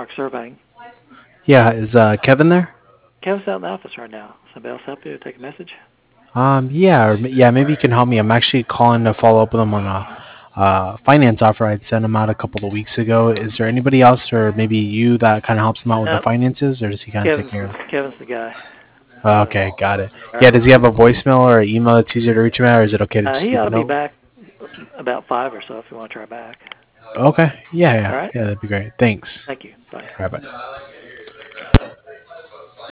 Park Surveying. Yeah, is Kevin there? Kevin's out in the office right now. Somebody else help you? Take a message? Yeah, yeah, maybe you can help me. I'm actually calling to follow up with him on a finance offer I'd sent him out a couple of weeks ago. Is there anybody else, or maybe you, that kind of helps him out with the No, finances, or does he kind of take Kevin's care the, of it? Kevin's the guy. Okay, got it. All Yeah, right. does he have a voicemail or an email that's easier to reach him at, or is it okay to just He leave ought a to be note? back about 5 or so if you want to try back. Okay, yeah, All yeah, right. yeah, that'd be great. Thanks. Thank you. Bye. All right, bye.